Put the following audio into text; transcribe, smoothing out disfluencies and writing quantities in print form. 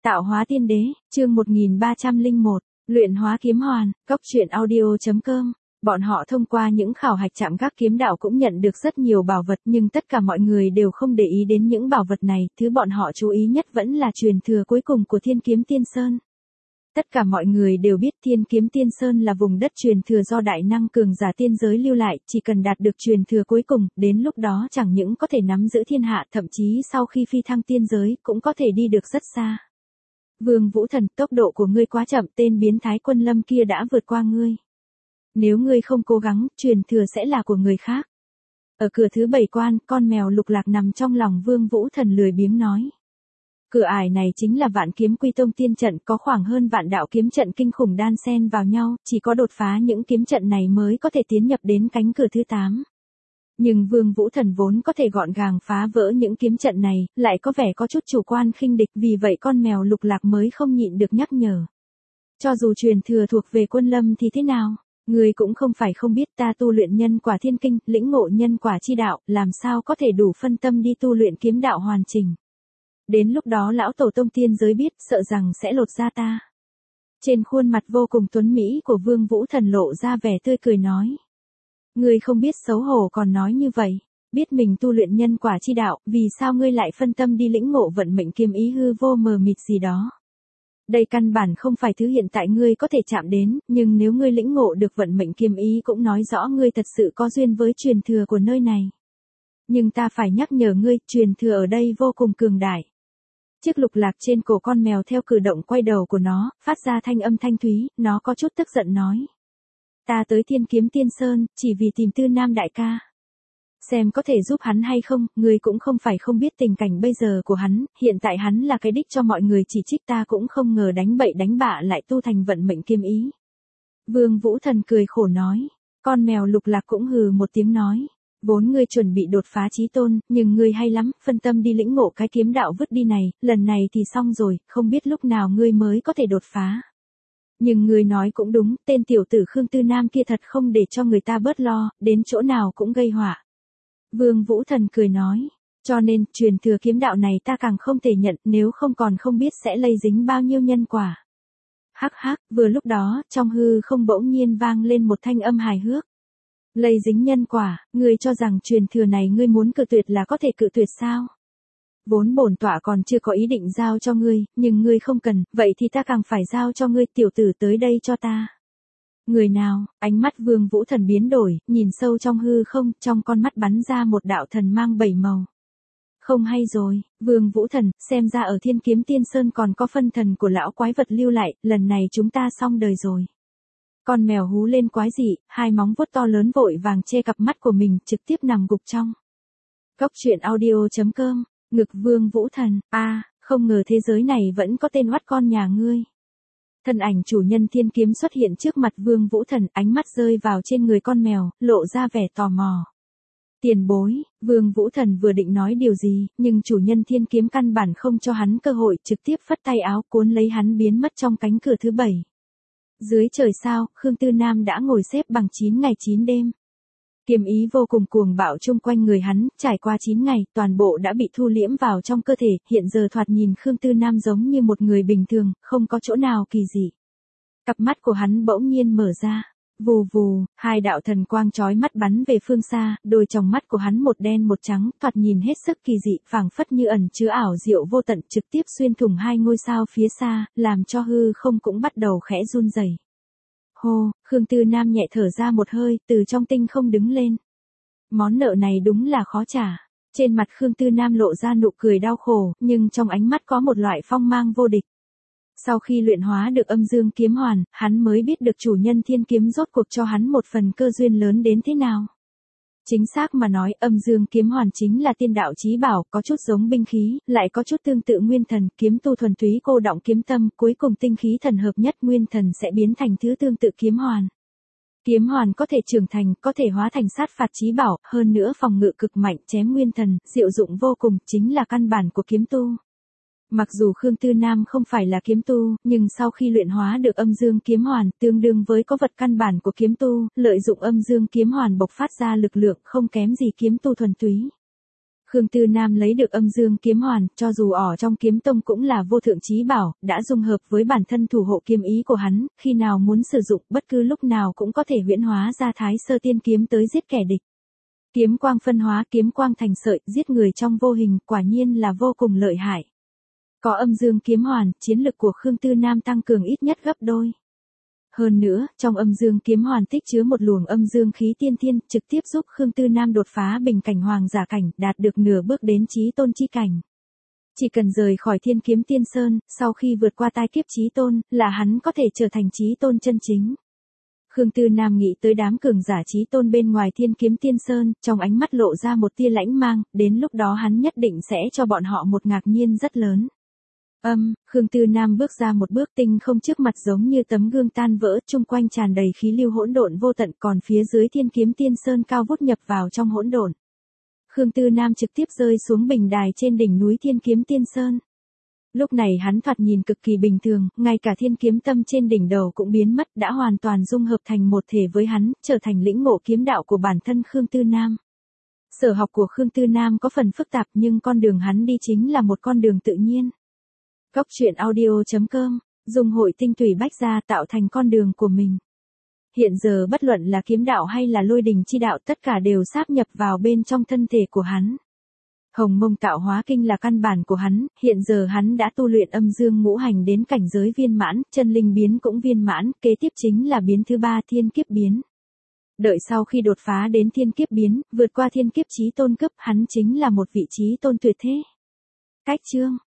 Tạo hóa tiên đế, chương 1301, luyện hóa kiếm hoàn, cốc truyện audio.com. Bọn họ thông qua những khảo hạch chạm gác kiếm đạo cũng nhận được rất nhiều bảo vật, nhưng tất cả mọi người đều không để ý đến những bảo vật này, thứ bọn họ chú ý nhất vẫn là truyền thừa cuối cùng của Thiên Kiếm Tiên Sơn. Tất cả mọi người đều biết Thiên Kiếm Tiên Sơn là vùng đất truyền thừa do đại năng cường giả tiên giới lưu lại, chỉ cần đạt được truyền thừa cuối cùng, đến lúc đó chẳng những có thể nắm giữ thiên hạ, thậm chí sau khi phi thăng tiên giới cũng có thể đi được rất xa. Vương Vũ Thần, tốc độ của ngươi quá chậm, tên biến thái Quân Lâm kia đã vượt qua ngươi. Nếu ngươi không cố gắng, truyền thừa sẽ là của người khác. Ở cửa thứ 7 quan, con mèo Lục Lạc nằm trong lòng Vương Vũ Thần lười biếng nói. Cửa ải này chính là Vạn Kiếm Quy Tông tiên trận, có khoảng hơn vạn đạo kiếm trận kinh khủng đan xen vào nhau, chỉ có đột phá những kiếm trận này mới có thể tiến nhập đến cánh cửa thứ 8. Nhưng Vương Vũ Thần vốn có thể gọn gàng phá vỡ những kiếm trận này, lại có vẻ có chút chủ quan khinh địch, vì vậy con mèo Lục Lạc mới không nhịn được nhắc nhở. Cho dù truyền thừa thuộc về Quân Lâm thì thế nào? Ngươi cũng không phải không biết, ta tu luyện nhân quả thiên kinh, lĩnh ngộ nhân quả chi đạo, làm sao có thể đủ phân tâm đi tu luyện kiếm đạo hoàn chỉnh. Đến lúc đó lão tổ tông tiên giới biết, sợ rằng sẽ lột da ta. Trên khuôn mặt vô cùng tuấn mỹ của Vương Vũ Thần lộ ra vẻ tươi cười nói. Ngươi không biết xấu hổ còn nói như vậy, biết mình tu luyện nhân quả chi đạo, vì sao ngươi lại phân tâm đi lĩnh ngộ vận mệnh kiếm ý hư vô mờ mịt gì đó. Đây căn bản không phải thứ hiện tại ngươi có thể chạm đến, nhưng nếu ngươi lĩnh ngộ được vận mệnh kiếm ý cũng nói rõ ngươi thật sự có duyên với truyền thừa của nơi này. Nhưng ta phải nhắc nhở ngươi, truyền thừa ở đây vô cùng cường đại. Chiếc lục lạc trên cổ con mèo theo cử động quay đầu của nó, phát ra thanh âm thanh thúy, nó có chút tức giận nói. Ta tới Thiên Kiếm Tiên Sơn, chỉ vì tìm Tư Nam đại ca. Xem có thể giúp hắn hay không, ngươi cũng không phải không biết tình cảnh bây giờ của hắn, hiện tại hắn là cái đích cho mọi người chỉ trích, ta cũng không ngờ đánh bậy đánh bạ lại tu thành vận mệnh kiếm ý. Vương Vũ Thần cười khổ nói, con mèo Lục Lạc cũng hừ một tiếng nói. Vốn ngươi chuẩn bị đột phá chí tôn, nhưng ngươi hay lắm, phân tâm đi lĩnh ngộ cái kiếm đạo vứt đi này, lần này thì xong rồi, không biết lúc nào ngươi mới có thể đột phá. Nhưng ngươi nói cũng đúng, tên tiểu tử Khương Tư Nam kia thật không để cho người ta bớt lo, đến chỗ nào cũng gây họa. Vương Vũ Thần cười nói, cho nên, truyền thừa kiếm đạo này ta càng không thể nhận, nếu không còn không biết sẽ lây dính bao nhiêu nhân quả. Hắc hắc, vừa lúc đó, trong hư không bỗng nhiên vang lên một thanh âm hài hước. Lây dính nhân quả, ngươi cho rằng truyền thừa này ngươi muốn cự tuyệt là có thể cự tuyệt sao? Vốn bổn tọa còn chưa có ý định giao cho ngươi, nhưng ngươi không cần, vậy thì ta càng phải giao cho ngươi, tiểu tử tới đây cho ta. Người nào? Ánh mắt Vương Vũ Thần biến đổi, nhìn sâu trong hư không, trong con mắt bắn ra một đạo thần mang 7 màu. Không hay rồi, Vương Vũ Thần, xem ra ở Thiên Kiếm Tiên Sơn còn có phân thần của lão quái vật lưu lại, lần này chúng ta xong đời rồi. Con mèo hú lên quái dị, hai móng vuốt to lớn vội vàng che cặp mắt của mình, trực tiếp nằm gục trong. Cốc truyện audio.com, ngực Vương Vũ Thần, không ngờ thế giới này vẫn có tên oắt con nhà ngươi. Thân ảnh chủ nhân thiên kiếm xuất hiện trước mặt Vương Vũ Thần, ánh mắt rơi vào trên người con mèo, lộ ra vẻ tò mò. Tiền bối, Vương Vũ Thần vừa định nói điều gì, nhưng chủ nhân thiên kiếm căn bản không cho hắn cơ hội, trực tiếp phất tay áo cuốn lấy hắn biến mất trong cánh cửa thứ 7. Dưới trời sao, Khương Tư Nam đã ngồi xếp bằng 9 ngày 9 đêm. Kiếm ý vô cùng cuồng bạo chung quanh người hắn, trải qua 9 ngày, toàn bộ đã bị thu liễm vào trong cơ thể, hiện giờ thoạt nhìn Khương Tư Nam giống như một người bình thường, không có chỗ nào kỳ dị. Cặp mắt của hắn bỗng nhiên mở ra, vù vù, hai đạo thần quang chói mắt bắn về phương xa, đôi tròng mắt của hắn một đen một trắng, thoạt nhìn hết sức kỳ dị, phảng phất như ẩn chứa ảo diệu vô tận, trực tiếp xuyên thủng hai ngôi sao phía xa, làm cho hư không cũng bắt đầu khẽ run rẩy. Hô, Khương Tư Nam nhẹ thở ra một hơi, từ trong tinh không đứng lên. Món nợ này đúng là khó trả. Trên mặt Khương Tư Nam lộ ra nụ cười đau khổ, nhưng trong ánh mắt có một loại phong mang vô địch. Sau khi luyện hóa được âm dương kiếm hoàn, hắn mới biết được chủ nhân thiên kiếm rốt cuộc cho hắn một phần cơ duyên lớn đến thế nào. Chính xác mà nói, âm dương kiếm hoàn chính là tiên đạo chí bảo, có chút giống binh khí, lại có chút tương tự nguyên thần, kiếm tu thuần túy cô đọng kiếm tâm, cuối cùng tinh khí thần hợp nhất nguyên thần sẽ biến thành thứ tương tự kiếm hoàn. Kiếm hoàn có thể trưởng thành, có thể hóa thành sát phạt chí bảo, hơn nữa phòng ngự cực mạnh, chém nguyên thần, diệu dụng vô cùng, chính là căn bản của kiếm tu. Mặc dù Khương Tư Nam không phải là kiếm tu, nhưng sau khi luyện hóa được âm dương kiếm hoàn, tương đương với có vật căn bản của kiếm tu, lợi dụng âm dương kiếm hoàn bộc phát ra lực lượng không kém gì kiếm tu thuần túy. Khương Tư Nam lấy được âm dương kiếm hoàn, cho dù ở trong kiếm tông cũng là vô thượng chí bảo, đã dung hợp với bản thân thủ hộ kiếm ý của hắn, khi nào muốn sử dụng bất cứ lúc nào cũng có thể huyễn hóa ra Thái Sơ Tiên kiếm tới giết kẻ địch. Kiếm quang phân hóa, kiếm quang thành sợi, giết người trong vô hình, quả nhiên là vô cùng lợi hại. Có âm dương kiếm hoàn, chiến lực của Khương Tư Nam tăng cường ít nhất gấp đôi. Hơn nữa, trong âm dương kiếm hoàn tích chứa một luồng âm dương khí tiên thiên, trực tiếp giúp Khương Tư Nam đột phá bình cảnh hoàng giả cảnh, đạt được nửa bước đến chí tôn chi cảnh. Chỉ cần rời khỏi Thiên Kiếm Tiên Sơn, sau khi vượt qua tai kiếp chí tôn, là hắn có thể trở thành chí tôn chân chính. Khương Tư Nam nghĩ tới đám cường giả chí tôn bên ngoài Thiên Kiếm Tiên Sơn, trong ánh mắt lộ ra một tia lãnh mang, đến lúc đó hắn nhất định sẽ cho bọn họ một ngạc nhiên rất lớn. Khương Tư Nam bước ra một bước, tinh không trước mặt giống như tấm gương tan vỡ, chung quanh tràn đầy khí lưu hỗn độn vô tận, còn phía dưới Thiên Kiếm Tiên Sơn cao vút nhập vào trong hỗn độn. Khương Tư Nam trực tiếp rơi xuống bình đài trên đỉnh núi Thiên Kiếm Tiên Sơn. Lúc này hắn thoạt nhìn cực kỳ bình thường, ngay cả thiên kiếm tâm trên đỉnh đầu cũng biến mất, đã hoàn toàn dung hợp thành một thể với hắn, trở thành lĩnh ngộ kiếm đạo của bản thân Khương Tư Nam. Sở học của Khương Tư Nam có phần phức tạp nhưng con đường hắn đi chính là một con đường tự nhiên. Góc truyện audio.com, dùng hội tinh tùy bách gia tạo thành con đường của mình. Hiện giờ bất luận là kiếm đạo hay là lôi đình chi đạo, tất cả đều sáp nhập vào bên trong thân thể của hắn. Hồng Mông Tạo Hóa Kinh là căn bản của hắn, hiện giờ hắn đã tu luyện âm dương ngũ hành đến cảnh giới viên mãn, chân linh biến cũng viên mãn, kế tiếp chính là biến thứ 3 thiên kiếp biến. Đợi sau khi đột phá đến thiên kiếp biến, vượt qua thiên kiếp chí tôn cấp, hắn chính là một vị chí tôn tuyệt thế. Cách chương